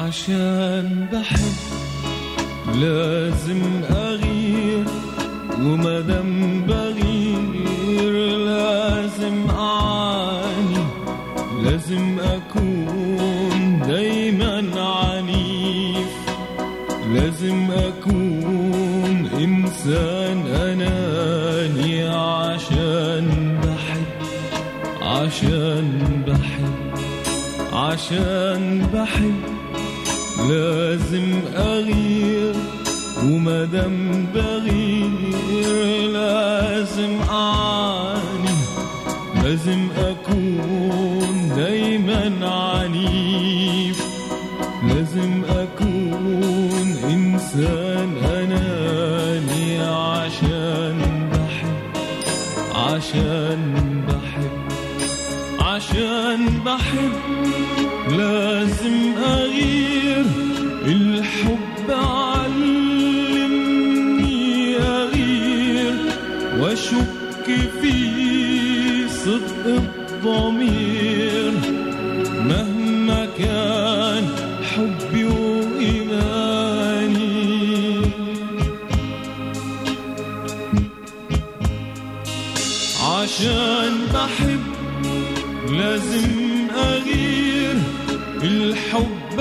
عشان بحب لازم أغير، ومادام بغير لازم أعاني، لازم أكون دايما عنيف، لازم أكون إنسان أناني عشان بحب، عشان بحب، عشان بحب لازم أغير، ومادام بغير لازم أعاني، لازم أكون دايما عنيف، لازم أكون إنسان أناني عشان بحب، عشان بحب، عشان بحب لازم أغير. الحب علمني أغير وأشك في صدق الضمير، مهما كان حبي وإيماني. عشان بحب لازم أغير. الحب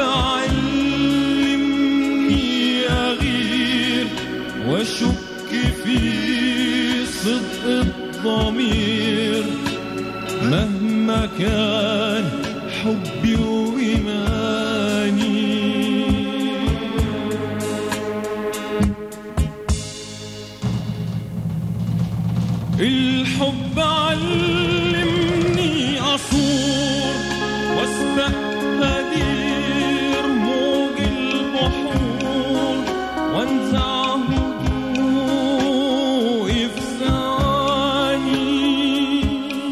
علمني أغير وأشك في صدق الضمير، مهما كان حبي وإيماني. الحب علمني أصور واستقدر موج البحور، وانزع هدوئي في ثواني.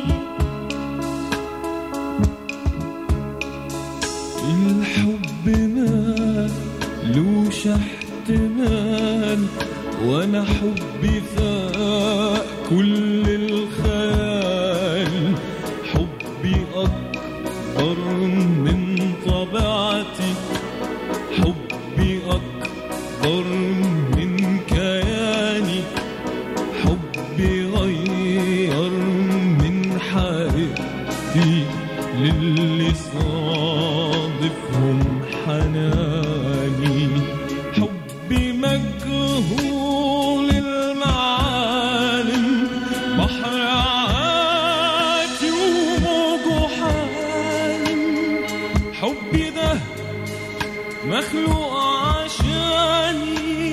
الحب مالوش احتمال، وانا حبي فاق كل الخيال. حبي أكبر من طبيعتي، حبي أكبر من كياني، حبي غير من حياتي للي صادفهم حناني. حبي مجهول المعالم، بحر عاتي وموجه حالم. حبي ده مخلوق عشاني.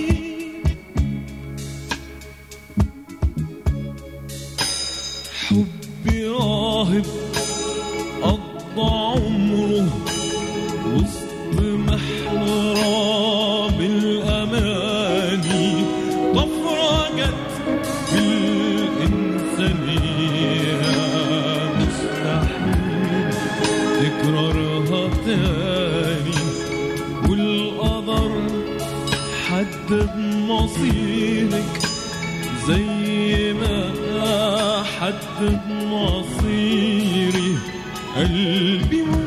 حبي راهب قضى عمره وسط محراب الأماني. طفرة جت في الإنسانية مستحيل تكرارها تاني، والقدر حدد مصيرك زي ما حدد مصيري. قلبي